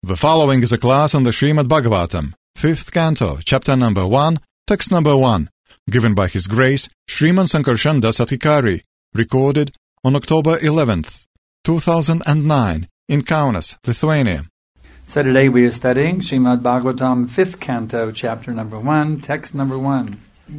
The following is a class on the Srimad Bhagavatam, 5th Canto, Chapter number 1, Text number 1, given by His Grace Sriman Sankarshan Das Adhikari, recorded on October 11th, 2009, in Kaunas, Lithuania. So today we are studying Srimad Bhagavatam, 5th Canto, Chapter number 1, Text number 1.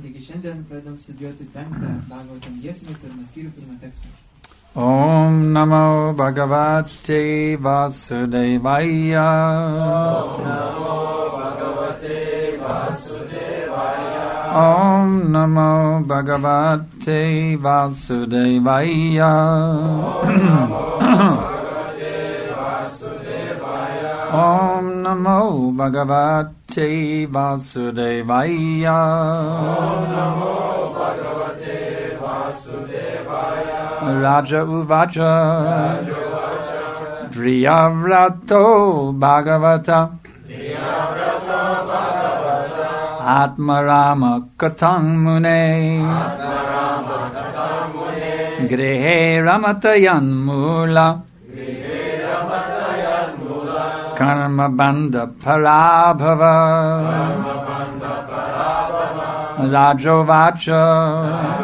Om Namo Bhagavate Vasudevaya. Om Namo Bhagavate Vasudevaya. Om Namo Bhagavate Vasudevaya. Om Namo Bhagavate Vasudevaya. Om Namo Bhagavate Vasudevaya. Raja Uvacha. Priyavrato Bhagavata. Atmarama Katang Mune. Grihe Ramatayan Mula. Karma Bandha Parabhava. Rajovacha.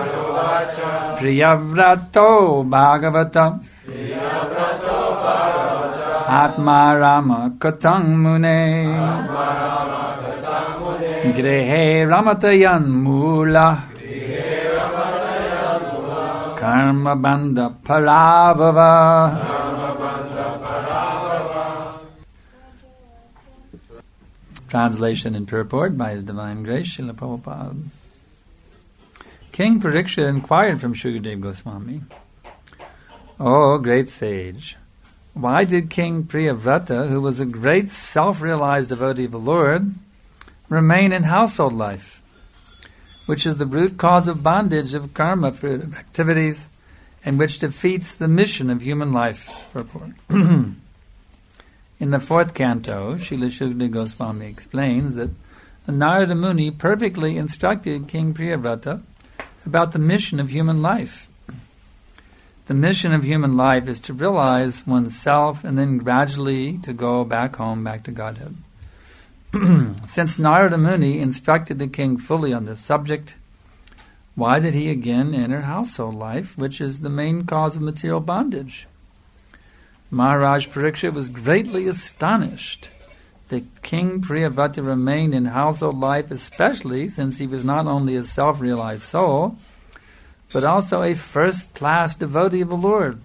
Priyavrato Bhagavata. Atmarama Katang Mune. Grihe Ramatayan Mula. Karma Bandha Parabhava. Translation and purport by His Divine Grace, Srila Prabhupada. King Parikshit inquired from Shukadeva Goswami, "O great sage, why did King Priyavrata, who was a great self-realized devotee of the Lord, remain in household life, which is the root cause of bondage of karma, fruit of activities, and which defeats the mission of human life?" Purport. In the 4th canto, Srila Shukadeva Goswami explains that Narada Muni perfectly instructed King Priyavrata about the mission of human life. The mission of human life is to realize oneself and then gradually to go back home, back to Godhead. Since Narada Muni instructed the king fully on this subject, why did he again enter household life, which is the main cause of material bondage? Maharaj Parikshit was greatly astonished that King Priyavrata remained in household life, especially since he was not only a self-realized soul, but also a first-class devotee of the Lord.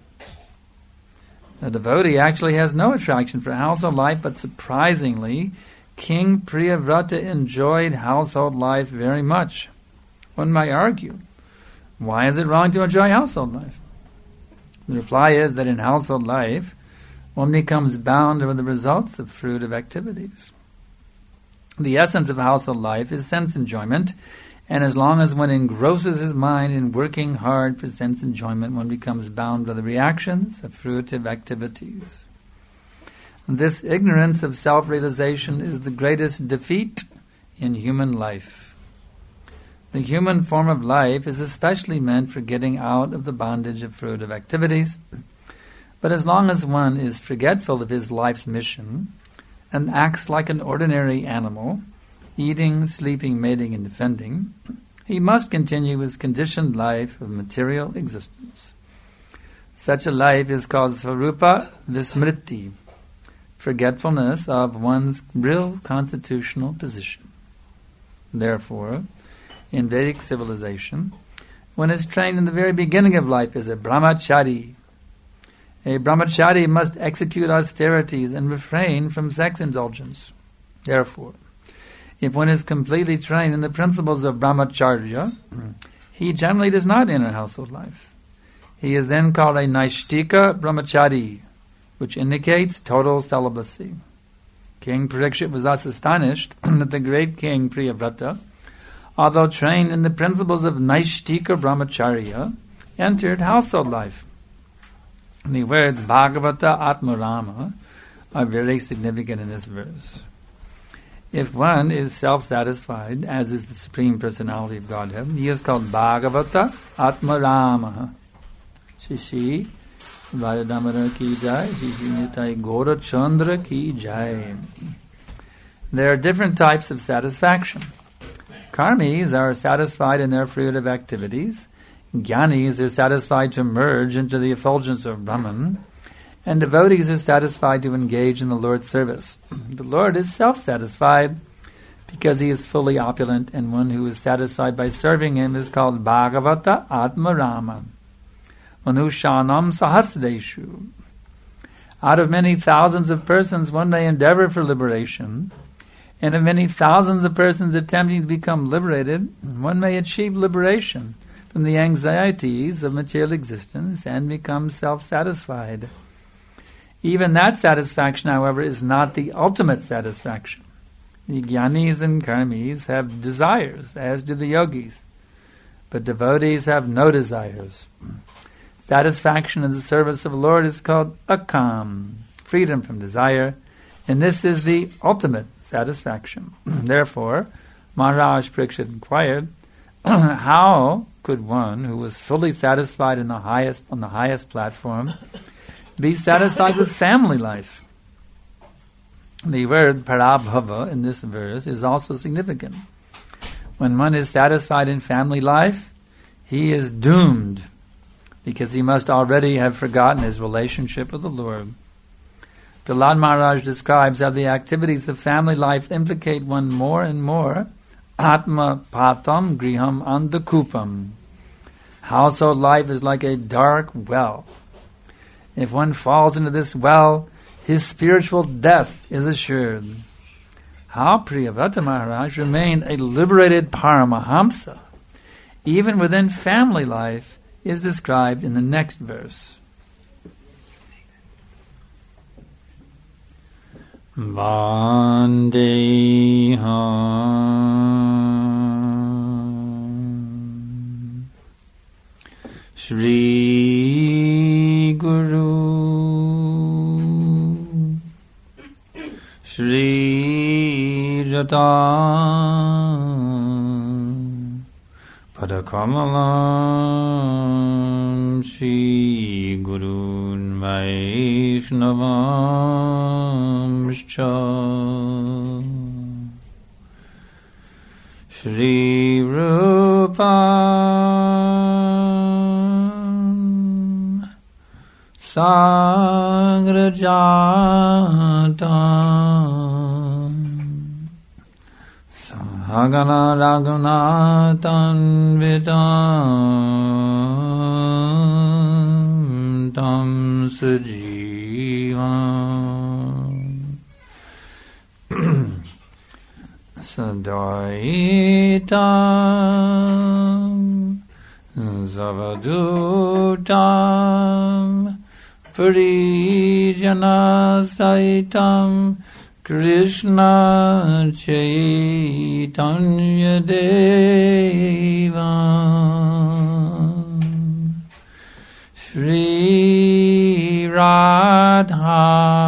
A devotee actually has no attraction for household life, but surprisingly, King Priyavrata enjoyed household life very much. One might argue, why is it wrong to enjoy household life? The reply is that in household life, one becomes bound with the results of fruit of activities. The essence of household life is sense enjoyment, and as long as one engrosses his mind in working hard for sense enjoyment, one becomes bound by the reactions of fruitive activities. This ignorance of self-realization is the greatest defeat in human life. The human form of life is especially meant for getting out of the bondage of fruitive activities. But as long as one is forgetful of his life's mission and acts like an ordinary animal, eating, sleeping, mating, and defending, he must continue his conditioned life of material existence. Such a life is called Svarupa Vismriti, forgetfulness of one's real constitutional position. Therefore, in Vedic civilization, one is trained in the very beginning of life as a brahmachari. A brahmachari must execute austerities and refrain from sex indulgence. Therefore, if one is completely trained in the principles of brahmacharya, he generally does not enter household life. He is then called a Naishtika brahmachari, which indicates total celibacy. King Parikshit was thus astonished that the great king Priyavrata, although trained in the principles of Naishtika brahmacharya, entered household life. The words Bhagavata Atmarama are very significant in this verse. If one is self-satisfied, as is the Supreme Personality of Godhead, he is called Bhagavata Atmarama. Shishi Radha Damodar ki jai, Shri Nitai Gaura Chandra ki jai. There are different types of satisfaction. Karmis are satisfied in their fruitive activities. Jnanis are satisfied to merge into the effulgence of Brahman. And devotees are satisfied to engage in the Lord's service. The Lord is self-satisfied because he is fully opulent, and one who is satisfied by serving him is called Bhagavata Atma Rama. Manushanam Sahasradeshu. Out of many thousands of persons, one may endeavor for liberation, and of many thousands of persons attempting to become liberated, one may achieve liberation from the anxieties of material existence and become self-satisfied. Even that satisfaction, however, is not the ultimate satisfaction. The jnanis and karmis have desires, as do the yogis, but devotees have no desires. Satisfaction in the service of the Lord is called akam, freedom from desire, and this is the ultimate satisfaction. Therefore, Maharaj Parikshit inquired, how could one who was fully satisfied on the highest platform be satisfied with family life? The word parabhava in this verse is also significant. When one is satisfied in family life, he is doomed, because he must already have forgotten his relationship with the Lord. Prahlad Maharaj describes how the activities of family life implicate one more and more. Atma patam griham andakupam. Household life is like a dark well. If one falls into this well, his spiritual death is assured. How Priyavrata Maharaj remained a liberated Paramahamsa, even within family life, is described in the next verse. Vandeham Shri Guru Shri Jata Padakamalam Shri Gurun Vaishnavamscha Shri Rupam Sagrajatam Sahagana Raghunathan Vidam Tam Sajivam Sadaitam Zavadutam Parijana Saitam Krishna Chaitanya Devam Shri Radha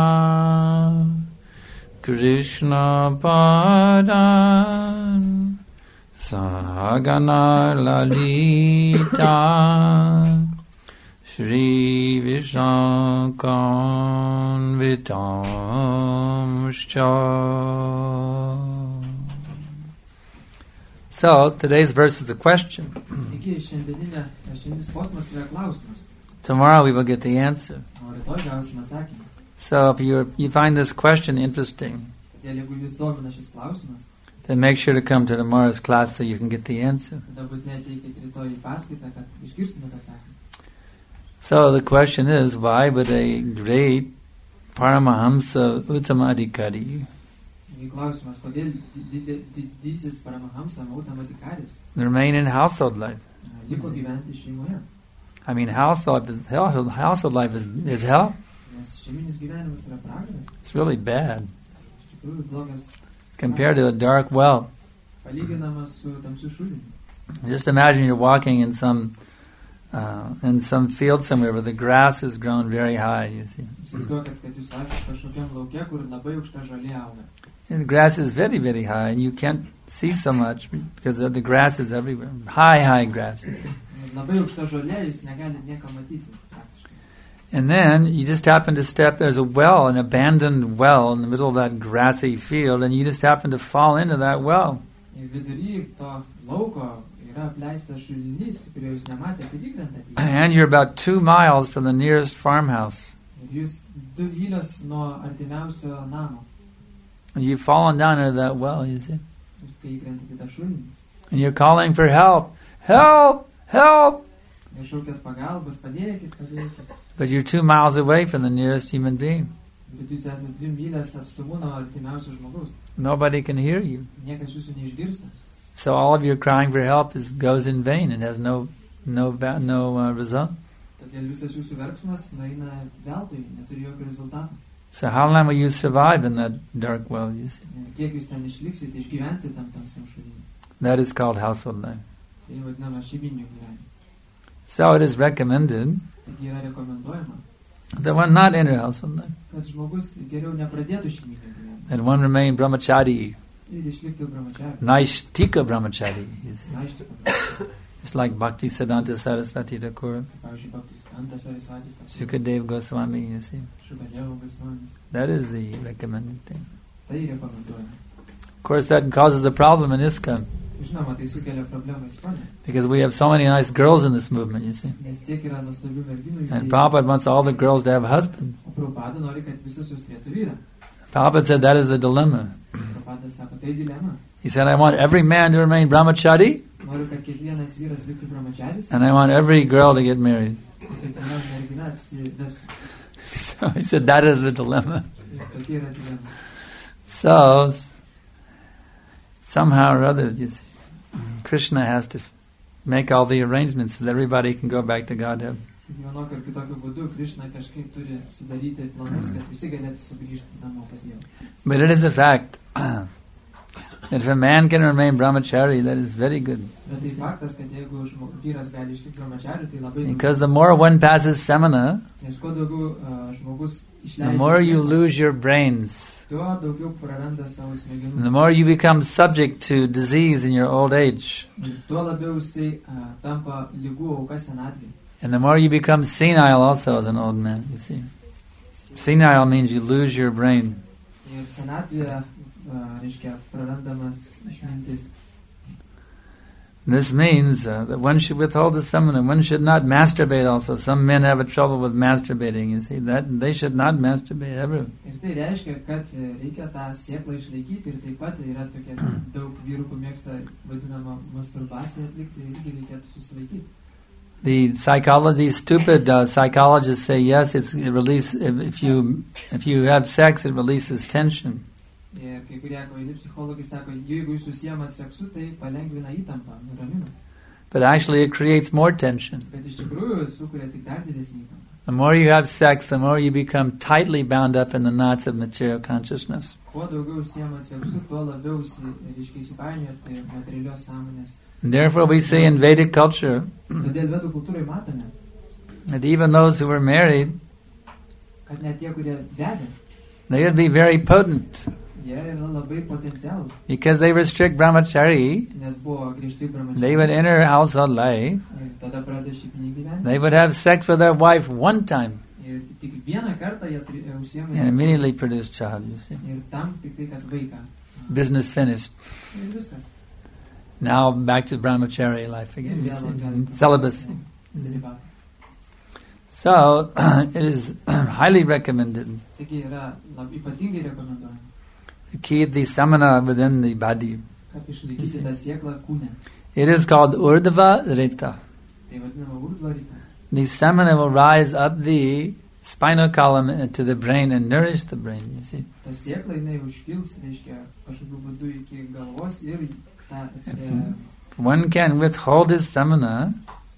Krishna Padan Sahagana Lalita Shri Vishakam Vitamscha. So, today's verse is a question. Tomorrow we will get the answer. So, if you find this question interesting, then make sure to come to tomorrow's class so you can get the answer. So the question is, why would a great Paramahamsa Uttamadhikari remain in household life? I mean, household life is hell. It's really bad. Compared to a dark well. Just imagine you're walking in some field somewhere where the grass has grown very high, you see. And the grass is very, very high, and you can't see so much because the grass is everywhere. High grass, you see. And then you just happen to there's a well, an abandoned well in the middle of that grassy field, and you just happen to fall into that well. Ir vidury to lauko yra apleistas šulinys, kurio jūs nematėte ir įkrentate. And you're about 2 miles from the nearest farmhouse. Ir jūs 2 mylios nuo artimiausio namo. And you've fallen down into that well, you see. Ir kai įkrentate tą šulinį. And you're calling for help. Help! Help! Ir šaukiat pagalbos, padėkit, padėkit. But you're 2 miles away from the nearest human being. Bet jūs esate 2 mylias atstumu nuo artimiausio žmogaus. Nobody can hear you. Niekas jūsų neišgirsta. So all of your crying for help goes in vain and has no result. Todėl visas jūsų verksmas nueina veltui, neturi jokio rezultato. So how long will you survive in that dark well, you see? Kiek jūs ten išliksit, išgyvensit tam tamsiam šulinį. That is called household life. Tai vadinama šeiminiu gyvenimu. So it is recommended Taigi yra rekomenduojama, that one not enter household life, kad žmogus geriau nepradėtų šeiminio gyvenimo. that one remain brahmachari, Ir išliktų brahmachari. naishtika brahmachari. You see. Aišku, It's like Bhakti Siddhanta Saraswati Thakur, pavyzdžiui, Baptistantas ar Isvatis, Shukadev Goswami, you see. Šukadevo Gosvamis. That is the recommended thing. Tai rekomenduojama. Of course, that causes a problem in ISKCON, Žinoma, tai sukelia problemą Ispanijai. because we have so many nice girls in this movement, you see. Nes tiek yra nuostabių merginų. And Prabhupada wants all the girls to have husbands. O Prabhupada nori, kad visos jos turėtų vyrą. Prabhupada said that is the dilemma. Prabhupada sako, tai dilema. He said, I want every man to remain brahmachari, Noriu, kad kiekvienas vyras liktų brahmacharis. and I want every girl to get married. Kiekviena mergina apsivestų. So he said, that is the dilemma. Ir tokia yra dilema. So, somehow or other, you see, Krishna has to make all the arrangements so that everybody can go back to Godhead. Vienokio ar kitokio būdu Krishna kažkaip turi sudaryti planus, kad visi galėtų sugrįžti namo pas Dievą. But it is a fact that if a man can remain brahmachari, that is very good. Bet tai faktas, kad jeigu vyras gali išlikti brahmachariu, tai labai Because the more one passes samana, Nes kuo daugiau žmogus the more you išleidžia, lose your brains, tuo daugiau praranda savo and smegenų. the more you become subject to disease in your old age, Ir tuo labiau jisai tampa lygų auka senatvėje. and the more you become senile also as an old man, you see. Senile means you lose your brain. Ir senatvėje, reiškia, prarandamas išmintis. This means that one should withhold the samana. One should not masturbate also. Some men have a trouble with masturbating, you see. That they should not masturbate ever. Ir tai reiškia, kad reikia tą sėklą išlaikyti ir taip pat yra tokia daug vyrų, kur mėgsta vadinamą masturbaciją atlikti, irgi reikėtų susilaikyti. The stupid psychologists say yes. It releases if you have sex, it releases tension. Ir kai kurie kvaili psichologai sako, jeigu jūs susiemat seksu, tai palengvina įtampą, nuramina. But actually, it creates more tension. Bet iš tikrųjų sukuria tik dar didesnį įtampą. The more you have sex, the more you become tightly bound up in the knots of material consciousness. Kuo daugiau užsiemat seksu, tuo labiau įsipainiojat materialios sąmonės. And therefore, we see in Vedic culture Todėl vedų kultūrai matome, that even those who were married, kad net tie, kurie vedė, they would be very potent jie yra labai potencialūs, because they were strict brahmachari. nes buvo griežti They would brahmachariai. enter household life. Ir tada pradeda šeipinį gyvenimą. They would have sex with their wife one time Ir tik vieną kartą jie užsiema and immediately produce child, you see. ir tam tik tai, kad vaiką. Business finished. Ir viskas. Now back to brahmachari life again, you Ir vėl see. atgal. Celibacy. Celibatą. So, it is highly recommended Taigi yra labai ypatingai rekomenduojama, to keep the samana within the body. kad išlaikyti tą sėklą kūne. It is called urdhva rita. Tai vadinama urdvarita. The samana will rise up the spinal column to the brain and nourish the brain, you see. Ta sėkla jinai užkils, reiškia, kažkokiu būdu iki galvos ir tą... One can withhold his samana,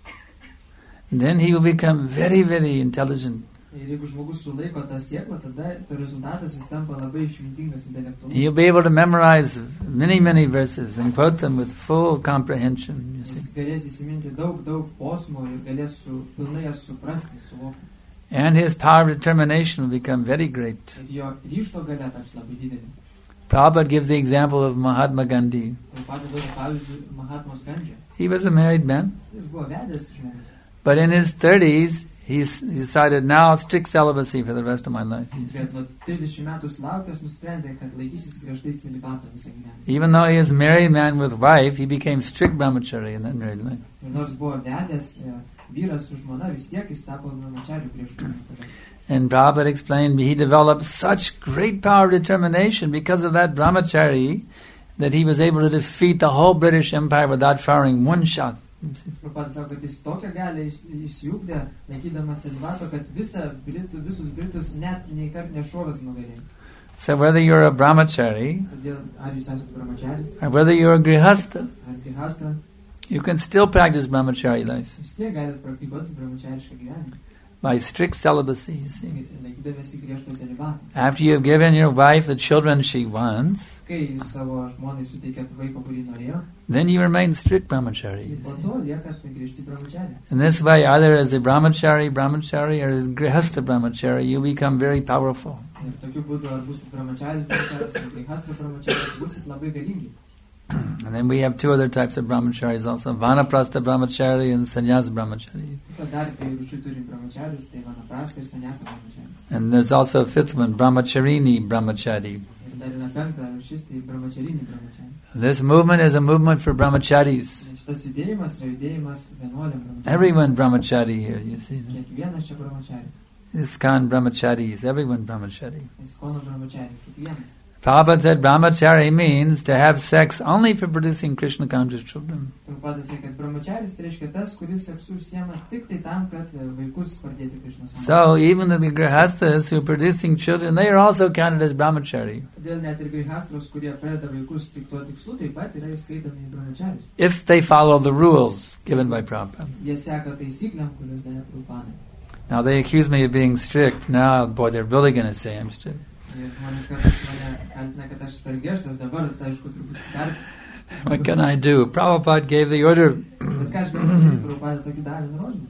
then he will become very, very intelligent. Ir jeigu žmogus sulaiko tą sėklą, tada to rezultatas jis tampa labai išmintingas, intelektualus. He'll be able to memorize many, many verses and quote them with full comprehension, you Jis see. galės įsiminti daug posmų ir galės pilnai jas suprasti, suvokti. And his power of determination will become very great. Ir jo ryžto galia taps labai didelė. Prabhupada gives the example of Mahatma Gandhi. Ir padeda pavyzdžiui Mahatmos Gandžio. He was a married man, Jis buvo vedęs žmogus. but in his 30s, He's decided now strict celibacy for the rest of my life. Bet nuo 30 metų sulaukęs nusprendė, kad laikysis griežtai celibato visą gyvenimą. Even though he is a married man with wife, he became strict brahmachari in that married life. Ir nors buvo vedęs vyras su žmona, vis tiek jis tapo brahmachariu griežtų. And Prabhupada explained he developed such great power of determination because of that brahmachari that he was able to defeat the whole British Empire without firing one shot. Prabhupada sako, kad jis tokią galią išsiugdė, laikydamas celibato, kad visus Britus net nei kart nešovęs nugalėjo. So whether you're a brahmachari, Todėl, ar jūs esate brahmacharis, or whether you're a grihastha, ar grihastra, you can still practice brahmachari life vis tiek galite praktikuoti brahmacharišką gyvenimą. by strict celibacy, you see. Laikydavęsi griežto celibato. After you've given your wife the children she wants, Kai savo žmonai suteikėt vaiko, kurį norėjo, then you remain strict brahmachari. ir You po see. to liekat griežti brahmachariai. In this way, either as a brahmachari or as grihastha brahmachari, you become very powerful. Ir tokiu būdu, ar busit brahmacharis, ar grihastra brahmacharis, busit labai galingi. And then we have two other types of brahmacharis also, vanaprastha brahmachari and sannyasa brahmachari. Dar rūšių turim brahmacharius, tai vanaprastha ir sanyasa brahmachari. And there's also a fifth one, brahmacharini brahmachari. Ir dar yra penkta rūšis, tai brahmacharini brahmachari. This movement is a movement for brahmacharis. Šitas judėjimas yra judėjimas vienuoliam brahmachariam. Everyone brahmachari here, you see. Kiekvienas čia brahmacharis. ISKCON brahmacharis, everyone brahmachari. Iskono brahmacharis, kiekvienas. Prabhupada said brahmachari means to have sex only for producing Krishna conscious children. Prabhupada sakė, kad brahmacharis tai reiškia tas, kuris seksu užsiema tik tai tam, kad vaikus pradėti Krishnos sambandį. So even the grihasthas who are producing children, they are also counted as brahmachari. Todėl net ir grihastros, kurie pradeda vaikus tik tuo tikslu, taip pat yra įskaitomi į brahmacharis. If they follow the rules given by Prabhupada. Jie seka taisyklėm, kurios davė Prabhupada. Now they accuse me of being strict. Now, boy, they're really going to say I'm strict. Ir žmonės kartais mane kaltina, kad aš per griežtas, dabar tai aišku turbūt dar. What can I do? Prabhupada gave the order. Bet ką aš galiu pasakyti, Prabhupada tokį davė nurodymą.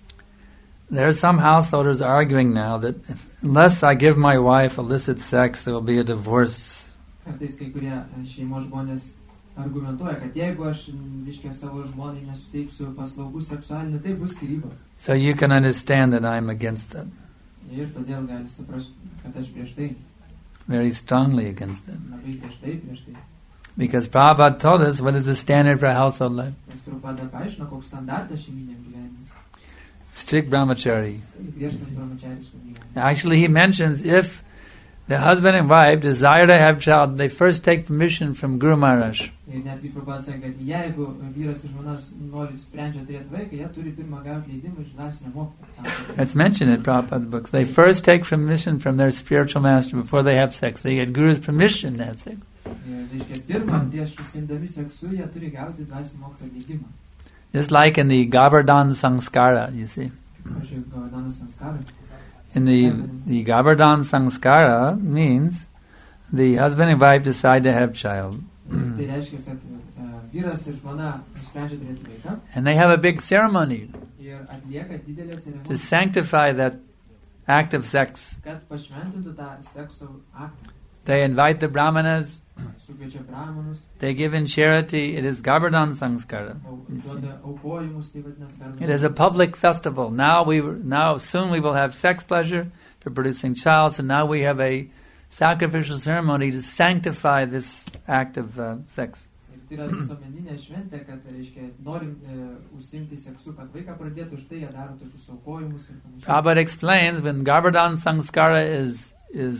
There are some householders arguing now that unless I give my wife illicit sex, there will be a divorce. Kartais kai kurie šeimos žmonės argumentuoja, kad jeigu aš reiškia savo žmonai nesuteiksiu paslaugų seksualinių, tai bus skyryba. So you can understand that I'm against that. Ir todėl gali suprasti, kad aš prieš tai, Very strongly against that. labai prieš tai. Because Prabhupada told us what is the standard for household life. Nes Prabhupada paaiškino, koks standartas šeiminiam gyvenimui. Strict brahmachari. Tai griežtas brahmachariškas gyvenimas. Actually, he mentions if the husband and wife desire to have child, they first take permission from Guru Maharaj. Ir netgi Prabhupada sakė, kad jeigu vyras ir žmona nori sprendžia turėti vaiką, jie turi pirmą gauti leidimą iš dvasinio mokytojo. That's mentioned in Prabhupada's books. They first take permission from their spiritual master before they have sex. They get Guru's permission to have sex. Ir reiškia, pirmą prieš užsiimdami seksu, jie turi gauti dvasinio mokytojo leidimą. Just like in the Govardhan Sanskara, you see. Pavyzdžiui, Govardhano sanskara. In the Govardhan Sanskara means the husband and wife decide to have child. Tai reiškia, kad vyras ir žmona nusprendžia turėti vaiką And they have a big ceremony ir atlieka didelę to ceremoniją, sanctify that act of sex. kad pašventintų tą sekso aktą. They invite the brahmanas, Sukviečia brahmanus, they give in charity. It is Govardhan Sanskara. you see. duoda aukojimus, tai vadinasi It is a public festival. Now soon we will have sex pleasure for producing child, so now we have a sacrificial ceremony to sanctify this act of sex. Ir tai yra visuomeninė šventė, kad reiškia, norim užsiimti seksu, kad vaiką pradėtų, už tai jie daro tokius aukojimus ir panašiai. Prabhupada explains when Govardhan Sanskara is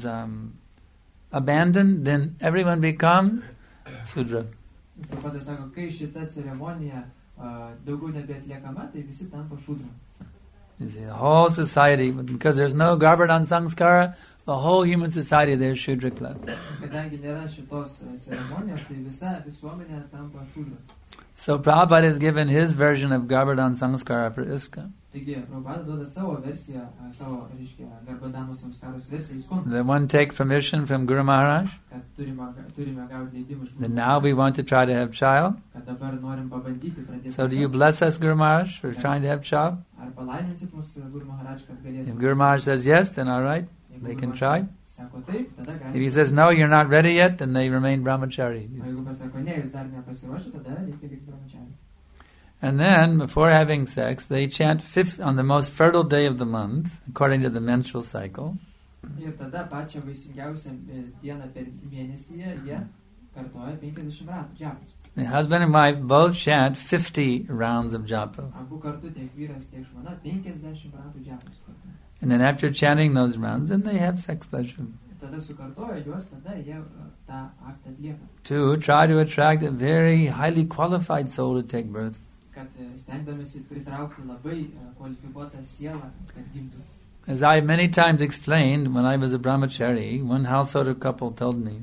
abandoned, then everyone become Sudra. Prabhupada sako, kai šita ceremonija daugiau nebeatliekama, tai visi tampa šudra. You see, the whole society, because there's no Govardhan Sanskara, the whole human society there is Shudra club. Kadangi nėra šitos ceremonijos, tai visa visuomenė tampa šudras. So Prabhupada has given his version of Govardhan Sanskara for ISKCON. Taigi, Prabhupada duoda savo versiją, savo, reiškia, Garbadano samskaros versiją įskonų, The one takes permission from Guru Maharaj. kad turime gauti leidimą iš Then Guru now we want to try to have child. kad dabar norim pabandyti pradėti. So do you bless us, Guru Maharaj, for trying to have child? Ar palaiminsit mus Guru Maharaj, kad galėtume? If Guru Maharaj says yes, then all right, Jeigu they Guru can Maharaj try. Sako taip, tada If galime. he says no, you're not ready yet, then they remain brahmachari. O jeigu pasako ne, jūs dar nepasiruošę, tada reikia likti brahmachari. And then, before having sex, they chant on the most fertile day of the month, according to the menstrual cycle. Ir tada pačią vaisingiausią dieną per mėnesyje jie kartoja 50 ratų džapus. The husband and wife both chant 50 rounds of japa. Abu kartu tiek vyras, tiek žmona 50 ratų džapus kartu. And then after chanting those rounds, then they have sex pleasure. Tada sukartoja juos, tada jie tą aktą atlieka. To try to attract a very highly qualified soul to take birth. Kad stengdamėsi pritraukti labai kvalifikuotą sielą, kad gimtų. As I many times explained, when I was a brahmachari, one householder couple told me,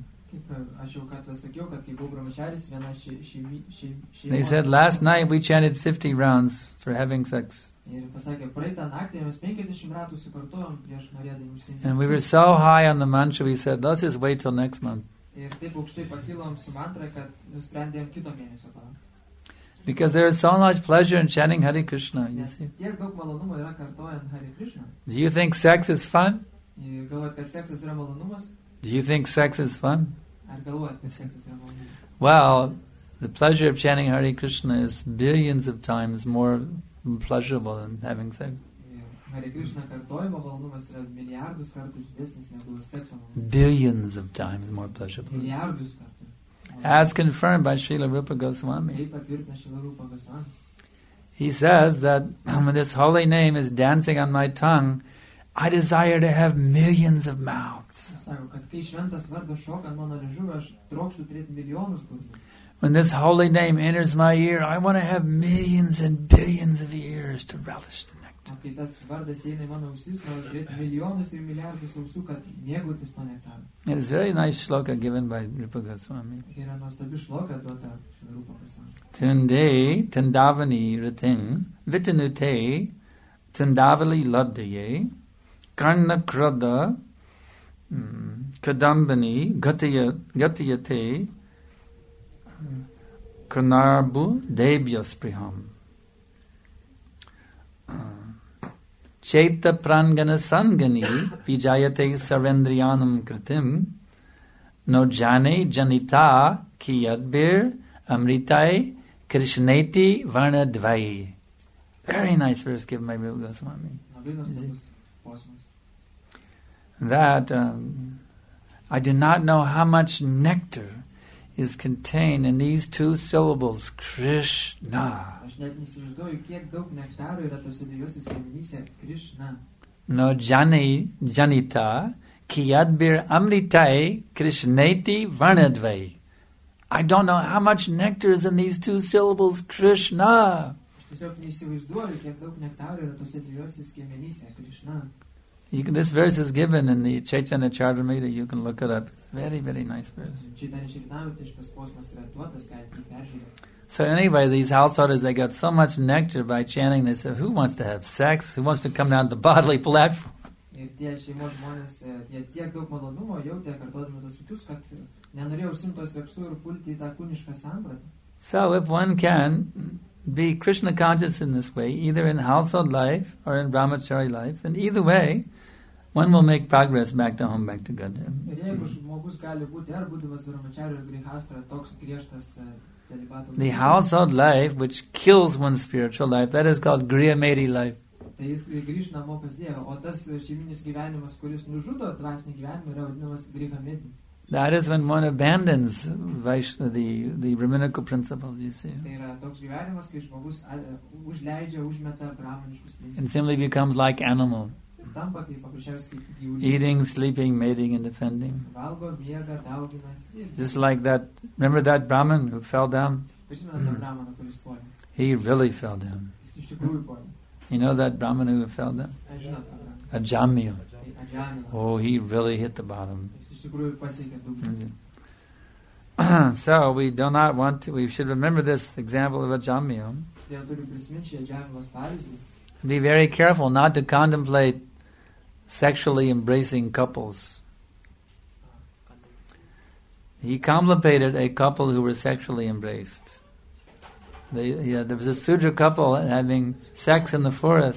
they said, last night we chanted 50 rounds for having sex. And we were so high on the mantra, we said, let's just wait till next month. Because there is so much pleasure in chanting Hare Krishna, you see. Do you think sex is fun? Do you think sex is fun? Well, the pleasure of chanting Hare Krishna is billions of times more pleasurable than having sex. Billions of times more pleasurable. As confirmed by Srila Rupa Goswami. He says that when this holy name is dancing on my tongue, I desire to have millions of mouths. When this holy name enters my ear, I want to have millions and billions of ears to relish the nectar. It is a very nice shloka given by Rupa Goswami. Tunde tundavani riting vitanute tundavali labdaye karna krada kadambani gatiyate karnarbu debhyaspriham Chaita prangana sangani vijayate sarendriyanam kritim no jane janita ki yadbir amritai krishneti varna dvai. Very nice verse given by Rupa Goswami. That I do not know how much nectar is contained in these two syllables, Krishna. No jani janita ki yadbir amritai krishneti varnadvai. I don't know how much nectar is in these two syllables, Krishna. This verse is given in the Chaitanya Charitamrita. You can look it up. It's a very, very nice verse. So anyway, these householders, they got so much nectar by chanting. They said, who wants to have sex? Who wants to come down to the bodily platform? So if one can be Krishna conscious in this way, either in household life or in brahmachari life, and either way, one will make progress back to home, back to Godhead. The household life, which kills one's spiritual life, that is called Grihamedi life. That is when one abandons the Brahminical principles, you see. And simply becomes like animal. Eating, sleeping, mating, and defending. Just like that. Remember that Brahmin who fell down? He really fell down. You know that Brahmin who fell down? Ajamya. Oh, he really hit the bottom. So we do not want to. We should remember this example of Ajamya. Be very careful not to contemplate sexually embracing couples. He contemplated a couple who were sexually embraced. There was a Sudra couple having sex in the forest,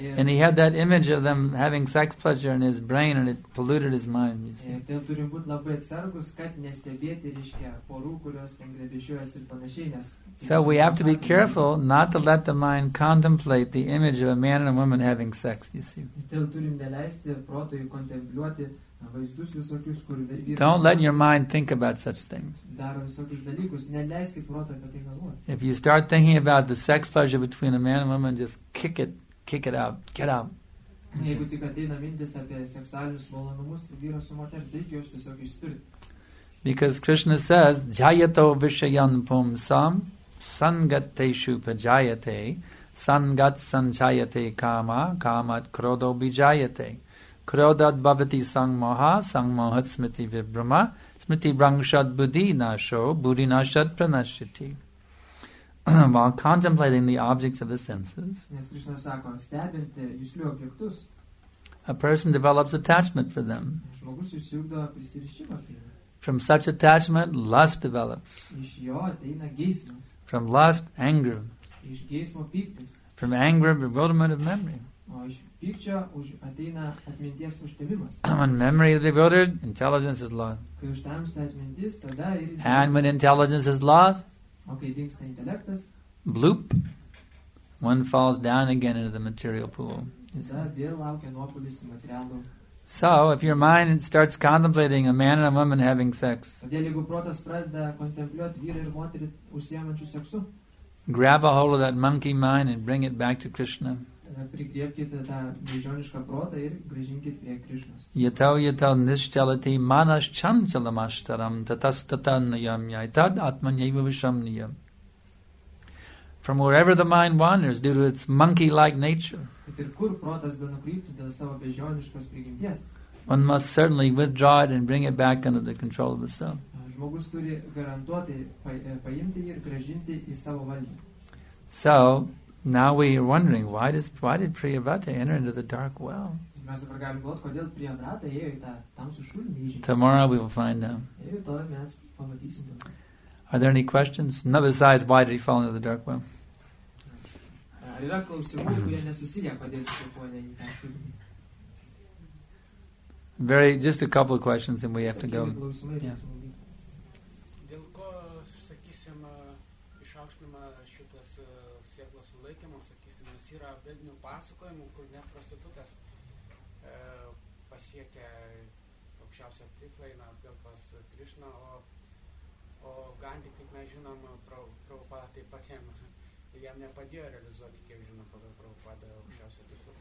And he had that image of them having sex pleasure in his brain, and it polluted his mind. You see. Ir tai turim būti labai atsargus, kad nestebėti, reiškia, porų, kurios ten grebešiuojas ir panašiai, nes... So we have to be careful not to let the mind contemplate the image of a man and a woman having sex, you see. Tai turim neleisti protui kontempliuoti vaizdus visokius, kur vyras... Don't let your mind think about such things. Daro visokius dalykus, neleiskit protui apie tai galvoti. If you start thinking about the sex pleasure between a man and a woman, just kick it out, get out. Jeigu tik ateina mintis apie seksualinius malonumus vyro su moters, reikia jos tiesiog išspirti. Because Krishna says, Jayato Vishayan Pumsam Sangateshu Pajayate Sangat Sanchayate Kama Kamat Krodo Bijayate Krodat Bhavati Sangmoha Sangmohat Smriti Vibrama Smriti Brangshad Buddhi Nasho Buddhi Nashad Pranashiti. While contemplating the objects of the senses, Nes Krishna sako, stebinti juslių objektus, a person develops attachment for them. žmogus išsiugdo prisirišimą prie jų. From such attachment, lust develops. Iš jo ateina geismas, From lust, anger. iš geismo pyktis, From anger, bewilderment of memory. o iš pykčio ateina atminties užtemimas. When memory is bewildered, intelligence is lost. Kai užtemsta atmintis, tada ir... And when intelligence is lost, O kai dingsta intelektas, bloop, one falls down again into the material pool. tada vėl laukia nuopuolis į materialų. So, if your mind starts contemplating a man and a woman having sex, Todėl jeigu protas pradeda kontempliuoti vyrą ir moterį užsiėmančių seksu, grab a hold of that monkey mind and bring it back to Krishna. tada prigriebkite tą beždžionišką protą ir grąžinkit prie Krišnos. Yato yato nishchalati manas chanchalamashtaram tatastatanayam yaitad atmanyeva vishamniyam. From wherever the mind wanders due to its monkey-like nature, Kad ir kur protas benukryptų dėl savo beždžioniškos prigimties, one must certainly withdraw it and bring it back under the control of the self. žmogus turi garantuoti paimti ir grąžinti į savo valdžią. So, now we are wondering, why did Priyavrata enter into the dark well? Mes dabar galim galvoti, kodėl Priyavrata ėjo į tą tamsų šulinį įžengė. Tomorrow we will find out. Ir rytoj mes pamatysim tada. Are there any questions? No, besides, why did he fall into the dark well? Ar yra klausimų, kurie nesusiję, kodėl jis papuolė į tą šulinį? Just a couple of questions and we have to go. Sakykime klausimai, Yeah. Dėl ko, sakysim, išaukštinama šitas sieklos sulaikymas, sakysim, nes yra vedinių pasakojimų, kur net prostitutas pasiekia aukščiausią tikslą, eina atgal pas Krišną, o Gandhi, kaip mes žinom, Prabhupada taip pat jam nepadėjo realizuoti, kiek žinom, pagal Prabhupada aukščiausią tikslą.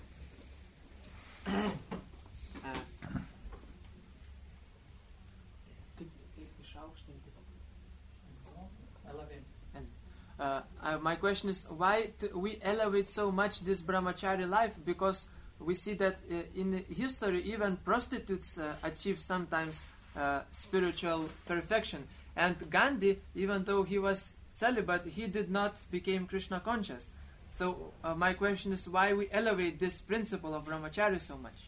My question is, why we elevate so much this brahmachari life? Because we see that in history, even prostitutes achieve sometimes spiritual perfection. And Gandhi, even though he was celibate, he did not become Krishna conscious. So my question is, why we elevate this principle of brahmachari so much?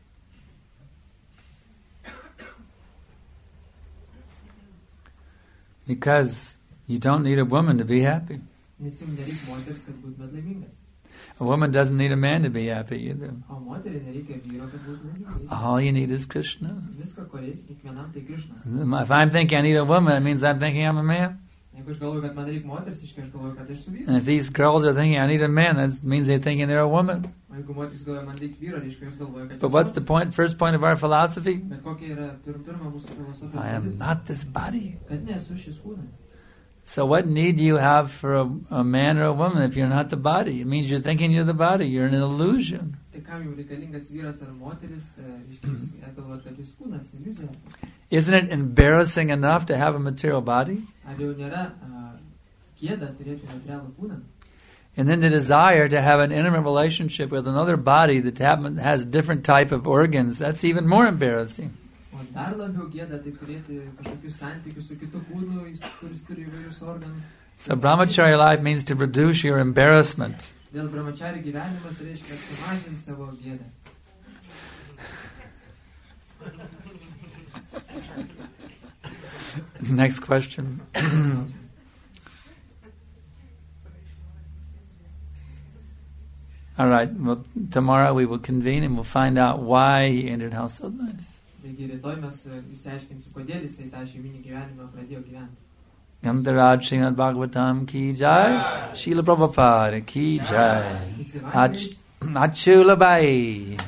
Because you don't need a woman to be happy. Nes jums nereikia moters, kad būtumėt laimingas. A woman doesn't need a man to be happy either. O moteriai nereikia vyro, kad būtumėt laimingas. All you need is Krishna. Visko, ko reikia, kiekvienam tai Krišna. If I'm thinking I need a woman, it means I'm thinking I'm a man. Jeigu aš galvoju, kad man reikia moters, aš galvoju, kad aš su vyru. And if these girls are thinking I need a man, that means they're thinking they're a woman. O jeigu moteris galvoja, man reikia vyro, aš galvoju, kad But what's the point? First point of our philosophy? Bet kokia yra pirma mūsų filosofija? I am not this body. Kad nesu šis kūnas. So what need do you have for a man or a woman if you're not the body? It means you're thinking you're the body. You're in an illusion. Tai kam jau reikalingas vyras ar moteris, reiškia, galvot, kad jis kūnas, iliuzija. Isn't it embarrassing enough to have a material body? Ar jau nėra gėda turėti materialų kūną? And then the desire to have an intimate relationship with another body that has different type of organs, that's even more embarrassing. O dar labiau gėda tai turėti kažkokius santykius su kitu kūnu, kuris turi įvairius organus. So brahmacharya life means to reduce your embarrassment. Dėl brahmachari gyvenimas reiškia sumažinti savo gėdą. Next question. All right, well, tomorrow we will convene and we'll find out why he entered household life. Taigi rytoj mes išsiaiškinsim, kodėl jisai tą šeiminį gyvenimą pradėjo gyventi. Grantaraj Srimad Bhagavatam ki jai, Srila Prabhupada ki jai, Achula Bai.